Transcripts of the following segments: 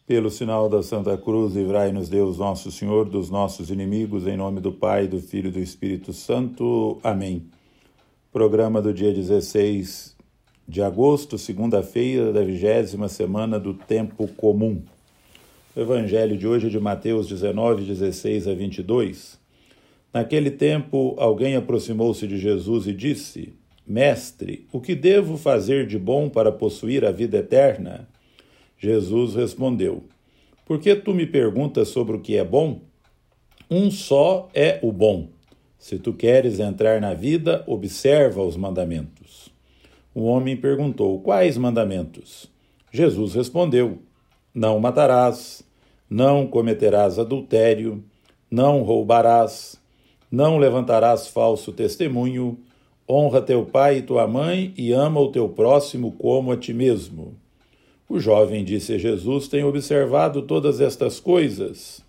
Pelo sinal da Santa Cruz, livrai-nos Deus nosso Senhor dos nossos inimigos, em nome do Pai, do Filho e do Espírito Santo. Amém. Programa do dia 16 de agosto, segunda-feira da 20ª semana do Tempo Comum. O Evangelho de hoje é de Mateus 19, 16 a 22. Naquele tempo, alguém aproximou-se de Jesus e disse: Mestre, o que devo fazer de bom para possuir a vida eterna? Jesus respondeu: Por que tu me perguntas sobre o que é bom? Um só é o bom. Se tu queres entrar na vida, observa os mandamentos. O homem perguntou: Quais mandamentos? Jesus respondeu: Não matarás, não cometerás adultério, não roubarás, não levantarás falso testemunho, honra teu pai e tua mãe e ama o teu próximo como a ti mesmo. O jovem disse a Jesus: Tenho observado todas estas coisas.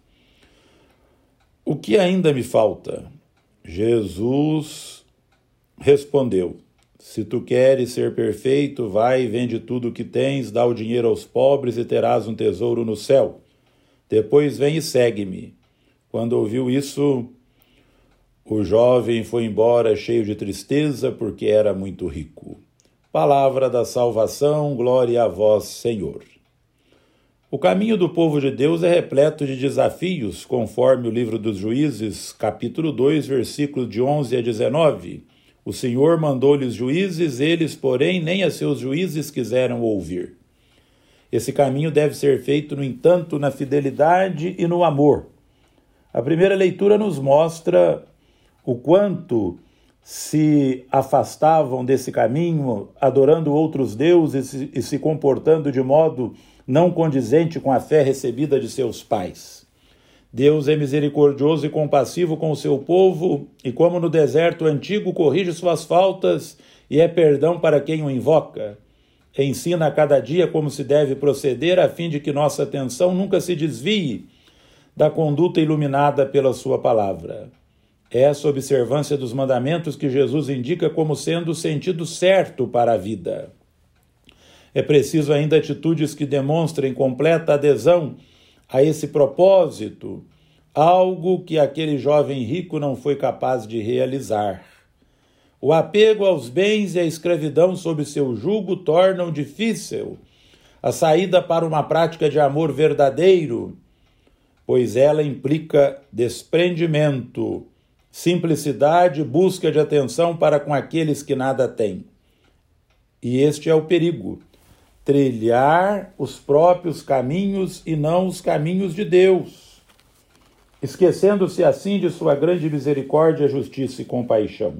O que ainda me falta? Jesus respondeu: Se tu queres ser perfeito, vai e vende tudo o que tens, dá o dinheiro aos pobres e terás um tesouro no céu. Depois vem e segue-me. Quando ouviu isso, o jovem foi embora cheio de tristeza, porque era muito rico. Palavra da salvação, glória a vós, Senhor. O caminho do povo de Deus é repleto de desafios, conforme o livro dos Juízes, capítulo 2, versículos de 11 a 19. O Senhor mandou-lhes juízes, eles, porém, nem a seus juízes quiseram ouvir. Esse caminho deve ser feito, no entanto, na fidelidade e no amor. A primeira leitura nos mostra o quanto se afastavam desse caminho, adorando outros deuses e se comportando de modo não condizente com a fé recebida de seus pais. Deus é misericordioso e compassivo com o seu povo, e como no deserto antigo corrige suas faltas e é perdão para quem o invoca. Ensina a cada dia como se deve proceder, a fim de que nossa atenção nunca se desvie da conduta iluminada pela sua palavra. Essa observância dos mandamentos que Jesus indica como sendo o sentido certo para a vida. É preciso ainda atitudes que demonstrem completa adesão a esse propósito, algo que aquele jovem rico não foi capaz de realizar. O apego aos bens e a escravidão sob seu jugo tornam difícil a saída para uma prática de amor verdadeiro, pois ela implica desprendimento, simplicidade, busca de atenção para com aqueles que nada têm. E este é o perigo: trilhar os próprios caminhos e não os caminhos de Deus, esquecendo-se assim de sua grande misericórdia, justiça e compaixão.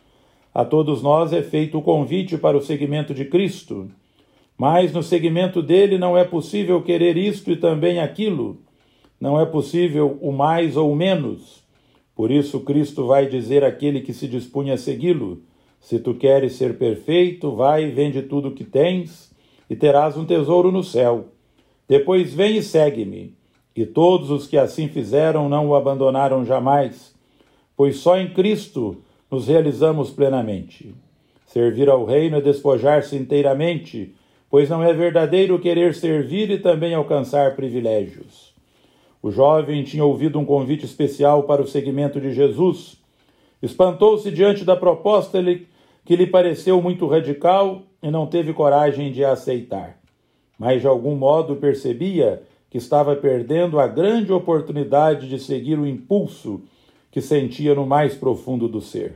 A todos nós é feito o convite para o seguimento de Cristo, mas no seguimento dele não é possível querer isto e também aquilo, não é possível o mais ou o menos. Por isso Cristo vai dizer àquele que se dispunha a segui-lo: Se tu queres ser perfeito, vai e vende tudo o que tens, e terás um tesouro no céu. Depois vem e segue-me. E todos os que assim fizeram não o abandonaram jamais, pois só em Cristo nos realizamos plenamente. Servir ao reino é despojar-se inteiramente, pois não é verdadeiro querer servir e também alcançar privilégios. O jovem tinha ouvido um convite especial para o seguimento de Jesus. Espantou-se diante da proposta que lhe pareceu muito radical e não teve coragem de a aceitar. Mas de algum modo percebia que estava perdendo a grande oportunidade de seguir o impulso que sentia no mais profundo do ser.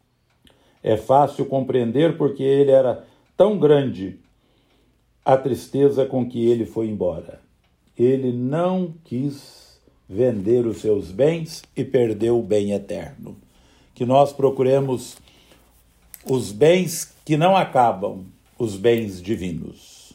É fácil compreender porque ele era tão grande a tristeza com que ele foi embora. Ele não quis vender os seus bens e perdeu o bem eterno. Que nós procuremos os bens que não acabam, os bens divinos.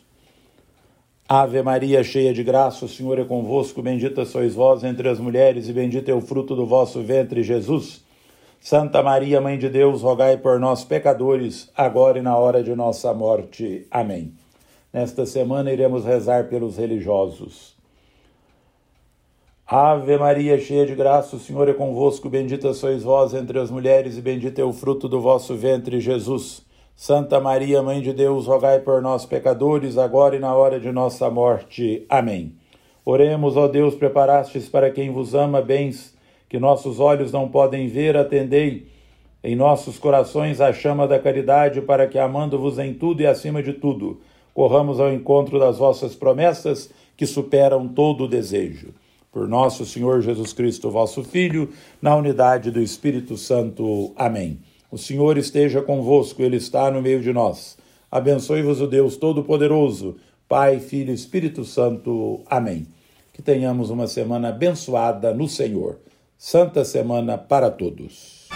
Ave Maria, cheia de graça, o Senhor é convosco, bendita sois vós entre as mulheres e bendito é o fruto do vosso ventre, Jesus. Santa Maria, Mãe de Deus, rogai por nós, pecadores, agora e na hora de nossa morte. Amém. Nesta semana iremos rezar pelos religiosos. Ave Maria, cheia de graça, o Senhor é convosco, bendita sois vós entre as mulheres e bendito é o fruto do vosso ventre, Jesus. Santa Maria, Mãe de Deus, rogai por nós, pecadores, agora e na hora de nossa morte. Amém. Oremos, ó Deus, preparastes para quem vos ama bens, que nossos olhos não podem ver, atendei em nossos corações a chama da caridade, para que, amando-vos em tudo e acima de tudo, corramos ao encontro das vossas promessas, que superam todo o desejo. Por nosso Senhor Jesus Cristo, vosso Filho, na unidade do Espírito Santo. Amém. O Senhor esteja convosco, Ele está no meio de nós. Abençoe-vos o Deus Todo-Poderoso, Pai, Filho e Espírito Santo. Amém. Que tenhamos uma semana abençoada no Senhor. Santa Semana para todos.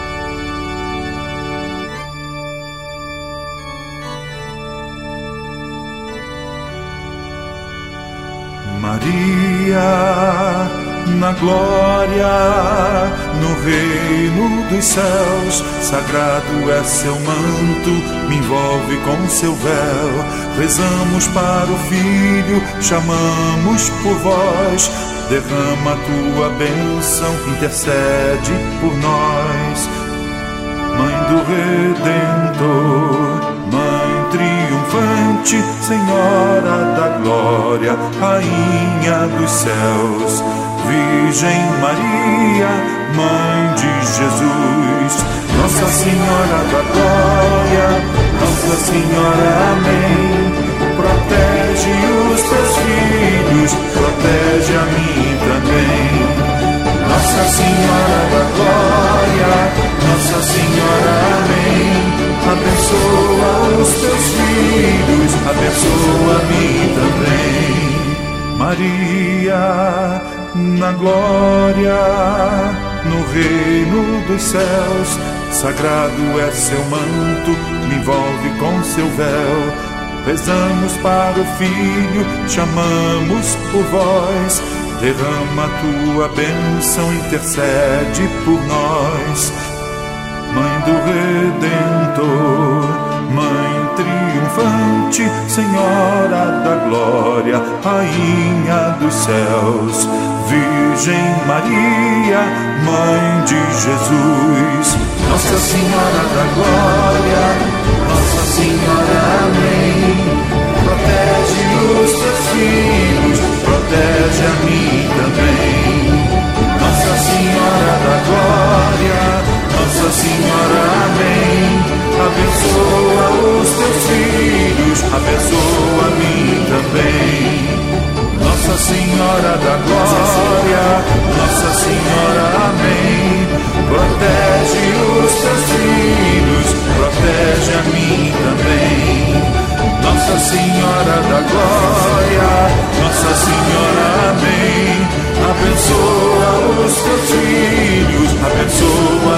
Maria, na glória, no reino dos céus, sagrado é seu manto, me envolve com seu véu. Rezamos para o Filho, chamamos por vós, derrama a tua bênção, intercede por nós. Mãe do Redentor, Mãe triunfante, Senhora da glória, Rainha dos céus, Virgem Maria, Mãe de Jesus, Nossa Senhora da glória, Nossa Senhora, amém. Protege os teus filhos, protege a mim também. Nossa Senhora da glória, Nossa Senhora, amém. Abençoa os teus filhos, abençoa-me também. Maria, na glória, no reino dos céus, sagrado é seu manto, me envolve com seu véu. Rezamos para o Filho, chamamos por vós, derrama a tua bênção, intercede por nós. Mãe do Redentor, Mãe triunfante, Senhora da glória, Rainha dos céus, Virgem Maria, Mãe de Jesus, Nossa Senhora da glória, Nossa Senhora, amém. Protege os teus filhos, protege a mim também. Nossa Senhora da glória, Nossa Senhora, amém. Abençoa os teus filhos, abençoa a mim também. Nossa Senhora da glória, Nossa Senhora, amém. Protege os teus filhos, protege a mim também. Nossa Senhora da glória, Nossa Senhora, amém. Abençoa os teus filhos, abençoa